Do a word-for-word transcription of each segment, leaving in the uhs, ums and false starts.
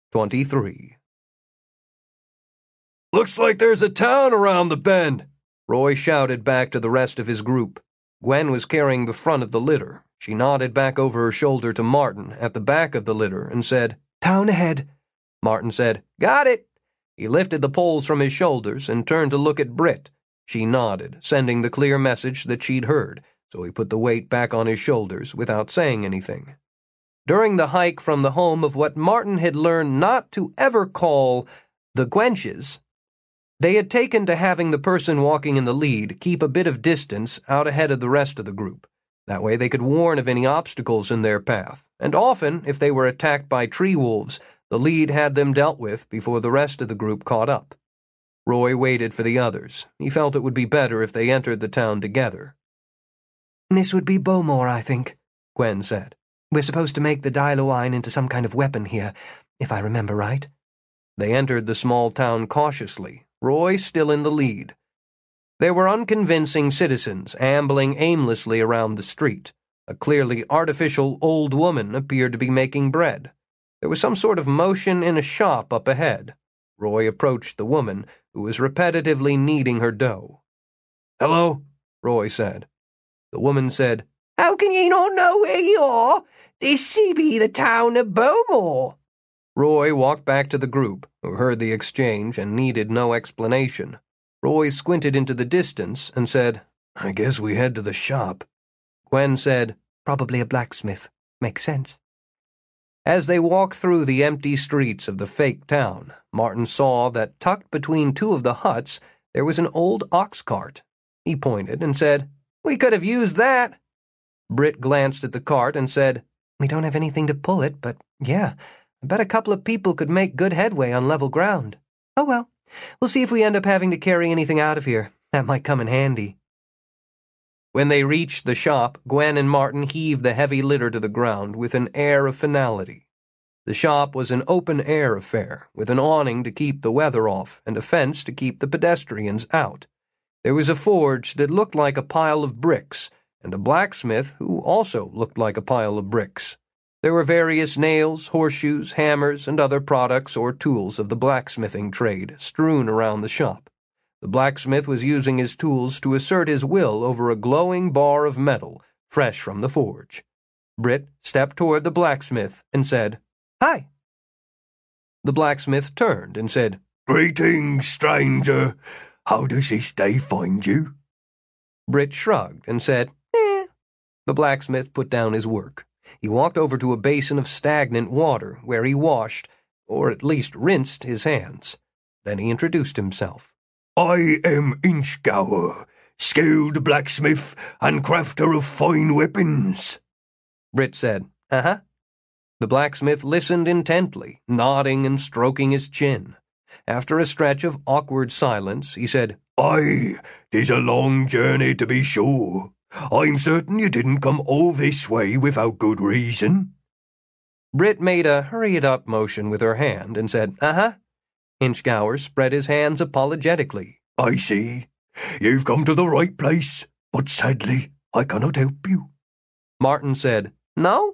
twenty-three. "Looks like there's a town around the bend," Roy shouted back to the rest of his group. Gwen was carrying the front of the litter. She nodded back over her shoulder to Martin at the back of the litter and said, "Town ahead." Martin said, "Got it." He lifted the poles from his shoulders and turned to look at Britt. She nodded, sending the clear message that she'd heard, so he put the weight back on his shoulders without saying anything. During the hike from the home of what Martin had learned not to ever call the Gwenches, they had taken to having the person walking in the lead keep a bit of distance out ahead of the rest of the group. That way they could warn of any obstacles in their path, and often, if they were attacked by tree wolves, the lead had them dealt with before the rest of the group caught up. Roy waited for the others. He felt it would be better if they entered the town together. "This would be Bowmore, I think," Gwen said. "We're supposed to make the Diluine into some kind of weapon here, if I remember right." They entered the small town cautiously, Roy still in the lead. There were unconvincing citizens ambling aimlessly around the street. A clearly artificial old woman appeared to be making bread. There was some sort of motion in a shop up ahead. Roy approached the woman, who was repetitively kneading her dough. "Hello," Roy said. The woman said, "How can ye not know where you are? This be the town of Bowmore." Roy walked back to the group, who heard the exchange and needed no explanation. Roy squinted into the distance and said, "I guess we head to the shop." Gwen said, "Probably a blacksmith. Makes sense." As they walked through the empty streets of the fake town, Martin saw that tucked between two of the huts there was an old ox cart. He pointed and said, "We could have used that." Britt glanced at the cart and said, "We don't have anything to pull it, but yeah, I bet a couple of people could make good headway on level ground. Oh well, we'll see if we end up having to carry anything out of here. That might come in handy." When they reached the shop, Gwen and Martin heaved the heavy litter to the ground with an air of finality. The shop was an open-air affair, with an awning to keep the weather off and a fence to keep the pedestrians out. There was a forge that looked like a pile of bricks, and a blacksmith who also looked like a pile of bricks. There were various nails, horseshoes, hammers, and other products or tools of the blacksmithing trade strewn around the shop. The blacksmith was using his tools to assert his will over a glowing bar of metal, fresh from the forge. Britt stepped toward the blacksmith and said, "Hi." The blacksmith turned and said, "Greetings, stranger. How does this day find you?" Britt shrugged and said, "Eh." The blacksmith put down his work. He walked over to a basin of stagnant water where he washed, or at least rinsed, his hands. Then he introduced himself. "I am Inchgower, skilled blacksmith and crafter of fine weapons." Britt said, "Uh-huh." The blacksmith listened intently, nodding and stroking his chin. After a stretch of awkward silence, he said, "Aye, 'tis a long journey to be sure. I'm certain you didn't come all this way without good reason." Britt made a hurry-it-up motion with her hand and said, "Uh-huh." Inchgower spread his hands apologetically. "I see. You've come to the right place, but sadly, I cannot help you." Martin said, "No?"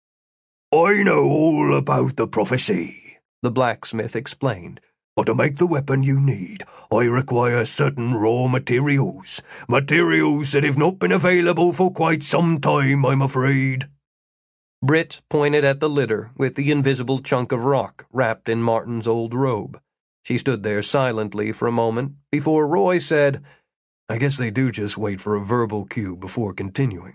"I know all about the prophecy," the blacksmith explained. "But to make the weapon you need, I require certain raw materials. Materials that have not been available for quite some time, I'm afraid." Britt pointed at the litter with the invisible chunk of rock wrapped in Martin's old robe. She stood there silently for a moment before Roy said, "I guess they do just wait for a verbal cue before continuing."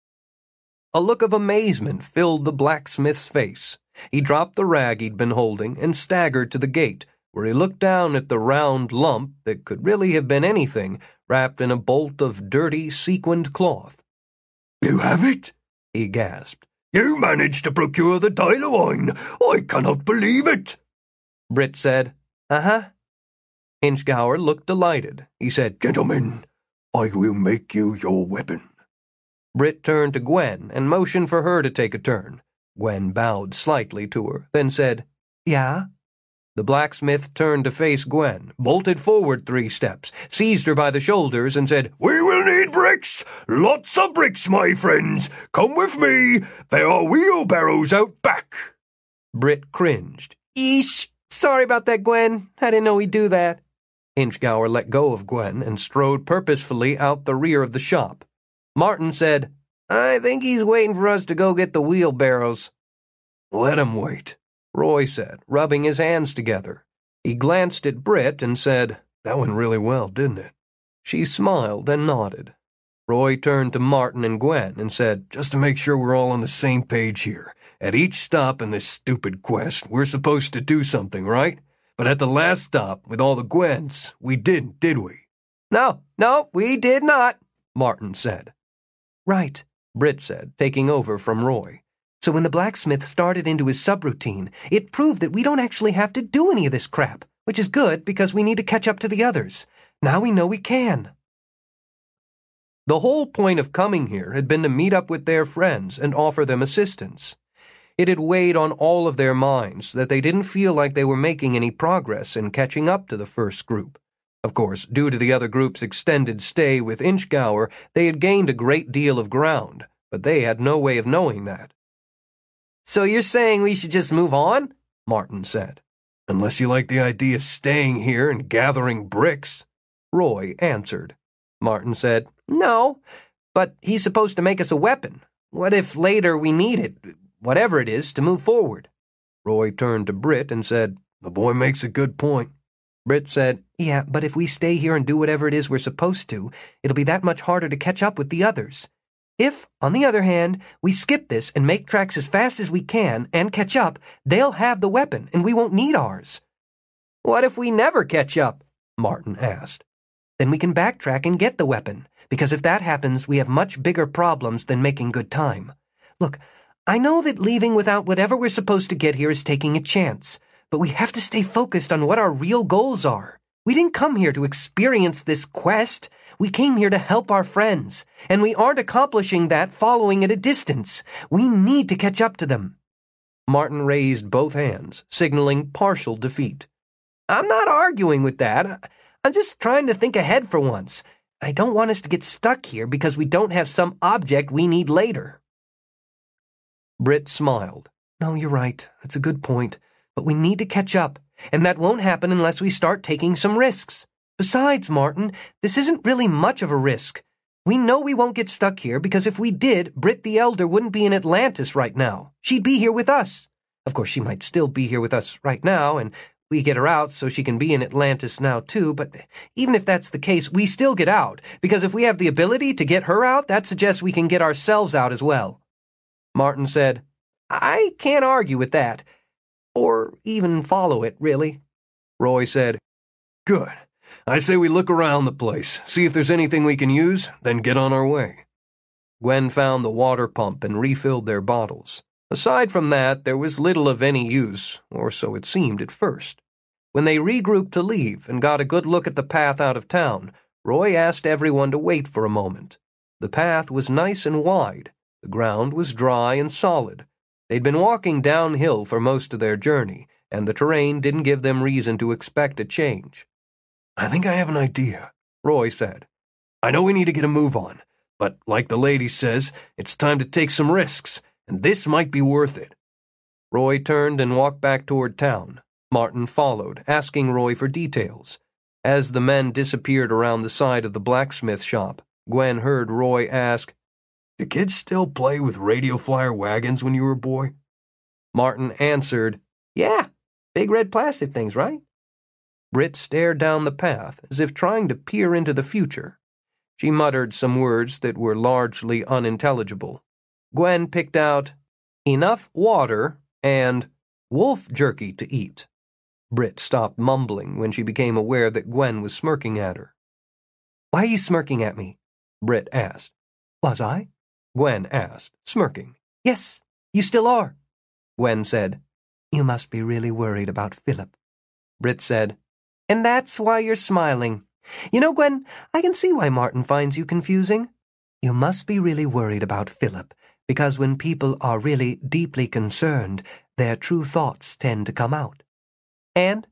A look of amazement filled the blacksmith's face. He dropped the rag he'd been holding and staggered to the gate, where he looked down at the round lump that could really have been anything wrapped in a bolt of dirty, sequined cloth. "You have it?" he gasped. "You managed to procure the Diluine. I cannot believe it." Britt said, "Uh-huh." Inchgower looked delighted. He said, "Gentlemen, I will make you your weapon." Britt turned to Gwen and motioned for her to take a turn. Gwen bowed slightly to her, then said, "Yeah?" The blacksmith turned to face Gwen, bolted forward three steps, seized her by the shoulders, and said, "We will need bricks! Lots of bricks, my friends! Come with me! There are wheelbarrows out back!" Britt cringed. Eesh, sorry about that, Gwen. I didn't know he'd do that. Inchgour let go of Gwen and strode purposefully out the rear of the shop. Martin said, I think he's waiting for us to go get the wheelbarrows. Let him wait, Roy said, rubbing his hands together. He glanced at Britt and said, That went really well, didn't it? She smiled and nodded. Roy turned to Martin and Gwen and said, Just to make sure we're all on the same page here, at each stop in this stupid quest, we're supposed to do something, right? But at the last stop, with all the Gwens, we didn't, did we? No, no, we did not, Martin said. Right, Britt said, taking over from Roy. So when the blacksmith started into his subroutine, it proved that we don't actually have to do any of this crap, which is good because we need to catch up to the others. Now we know we can. The whole point of coming here had been to meet up with their friends and offer them assistance. It had weighed on all of their minds that they didn't feel like they were making any progress in catching up to the first group. Of course, due to the other group's extended stay with Inchgour, they had gained a great deal of ground, but they had no way of knowing that. So you're saying we should just move on? Martin said. Unless you like the idea of staying here and gathering bricks, Roy answered. Martin said, No, but he's supposed to make us a weapon. What if later we need it, whatever it is, to move forward? Roy turned to Britt and said, The boy makes a good point. Britt said, Yeah, but if we stay here and do whatever it is we're supposed to, it'll be that much harder to catch up with the others. If, on the other hand, we skip this and make tracks as fast as we can and catch up, they'll have the weapon and we won't need ours. What if we never catch up? Martin asked. Then we can backtrack and get the weapon, because if that happens, we have much bigger problems than making good time. Look, I know that leaving without whatever we're supposed to get here is taking a chance, but we have to stay focused on what our real goals are. We didn't come here to experience this quest. We came here to help our friends, and we aren't accomplishing that following at a distance. We need to catch up to them. Martin raised both hands, signaling partial defeat. I'm not arguing with that. I'm just trying to think ahead for once. I don't want us to get stuck here because we don't have some object we need later. Britt smiled. No, you're right. That's a good point. But we need to catch up, and that won't happen unless we start taking some risks. Besides, Martin, this isn't really much of a risk. We know we won't get stuck here because if we did, Britt the Elder wouldn't be in Atlantis right now. She'd be here with us. Of course, she might still be here with us right now, and we get her out so she can be in Atlantis now too, but even if that's the case, we still get out, because if we have the ability to get her out, that suggests we can get ourselves out as well. Martin said, I can't argue with that. Or even follow it, really. Roy said, Good. I say we look around the place, see if there's anything we can use, then get on our way. Gwen found the water pump and refilled their bottles. Aside from that, there was little of any use, or so it seemed at first. When they regrouped to leave and got a good look at the path out of town, Roy asked everyone to wait for a moment. The path was nice and wide. The ground was dry and solid. They'd been walking downhill for most of their journey, and the terrain didn't give them reason to expect a change. I think I have an idea, Roy said. I know we need to get a move on, but like the lady says, it's time to take some risks, and this might be worth it. Roy turned and walked back toward town. Martin followed, asking Roy for details. As the men disappeared around the side of the blacksmith shop, Gwen heard Roy ask, Do kids still play with radio flyer wagons when you were a boy? Martin answered, Yeah, big red plastic things, right? Britt stared down the path as if trying to peer into the future. She muttered some words that were largely unintelligible. Gwen picked out, enough water and wolf jerky to eat. Britt stopped mumbling when she became aware that Gwen was smirking at her. Why are you smirking at me? Britt asked. Was I? Gwen asked, smirking. Yes, you still are. Gwen said. You must be really worried about Philip. Britt said. And that's why you're smiling. You know, Gwen, I can see why Martin finds you confusing. You must be really worried about Philip, because when people are really deeply concerned, their true thoughts tend to come out. And?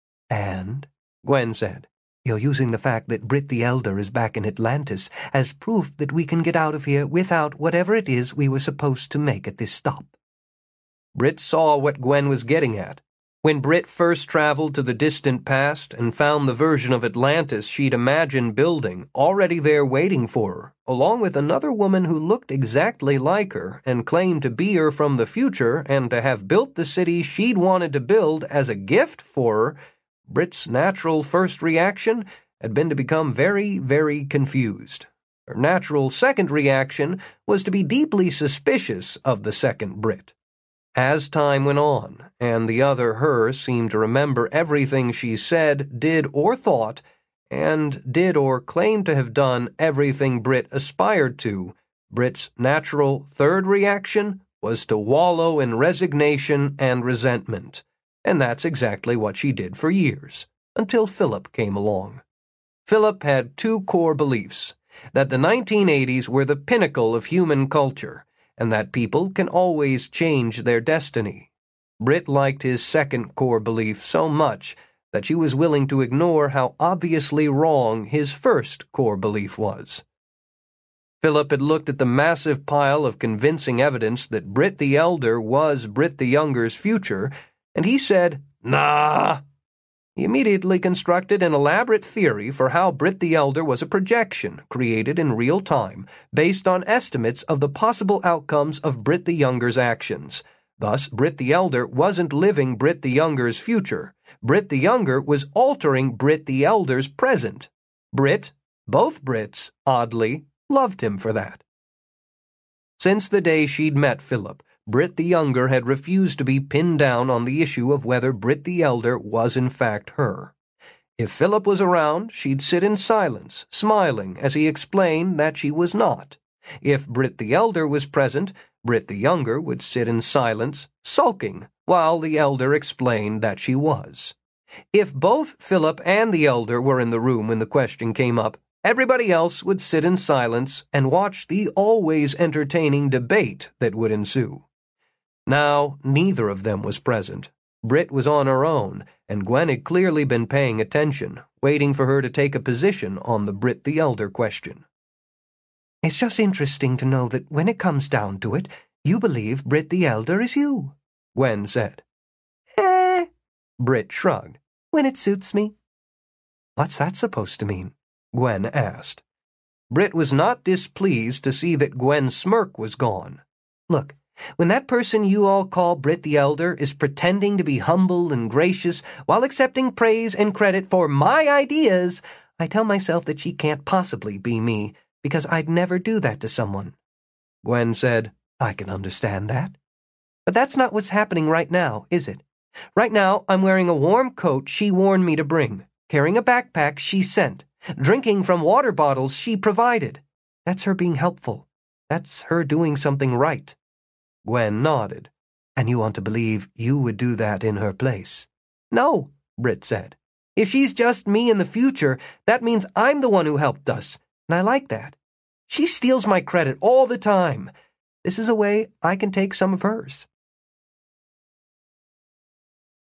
And, Gwen said, you're using the fact that Britt the Elder is back in Atlantis as proof that we can get out of here without whatever it is we were supposed to make at this stop. Britt saw what Gwen was getting at. When Britt first traveled to the distant past and found the version of Atlantis she'd imagined building already there waiting for her, along with another woman who looked exactly like her and claimed to be her from the future and to have built the city she'd wanted to build as a gift for her, Britt's natural first reaction had been to become very, very confused. Her natural second reaction was to be deeply suspicious of the second Britt. As time went on, and the other her seemed to remember everything she said, did, or thought, and did or claimed to have done everything Britt aspired to, Britt's natural third reaction was to wallow in resignation and resentment. And that's exactly what she did for years, until Philip came along. Philip had two core beliefs: that the nineteen eighties were the pinnacle of human culture, and that people can always change their destiny. Britt liked his second core belief so much that she was willing to ignore how obviously wrong his first core belief was. Philip had looked at the massive pile of convincing evidence that Britt the Elder was Britt the Younger's future, and he said, "Nah." He immediately constructed an elaborate theory for how Britt the Elder was a projection created in real time based on estimates of the possible outcomes of Britt the Younger's actions. Thus, Britt the Elder wasn't living Britt the Younger's future. Britt the Younger was altering Britt the Elder's present. Britt, both Britts, oddly, loved him for that. Since the day she'd met Philip, Britt the Younger had refused to be pinned down on the issue of whether Britt the Elder was in fact her. If Philip was around, she'd sit in silence, smiling as he explained that she was not. If Britt the Elder was present, Britt the Younger would sit in silence, sulking, while the Elder explained that she was. If both Philip and the Elder were in the room when the question came up, everybody else would sit in silence and watch the always entertaining debate that would ensue. Now, neither of them was present. Britt was on her own, and Gwen had clearly been paying attention, waiting for her to take a position on the Britt the Elder question. "It's just interesting to know that when it comes down to it, you believe Britt the Elder is you," Gwen said. "Eh," Britt shrugged. "when it suits me." "What's that supposed to mean?" Gwen asked. Britt was not displeased to see that Gwen's smirk was gone. "Look, when that person you all call Britt the Elder is pretending to be humble and gracious while accepting praise and credit for my ideas, I tell myself that she can't possibly be me, because I'd never do that to someone." Gwen said, "I can understand that. But that's not what's happening right now, is it? Right now, I'm wearing a warm coat she warned me to bring, carrying a backpack she sent, drinking from water bottles she provided. That's her being helpful. That's her doing something right." Gwen nodded. "And you want to believe you would do that in her place?" "No," Britt said. "If she's just me in the future, that means I'm the one who helped us, and I like that. She steals my credit all the time. This is a way I can take some of hers."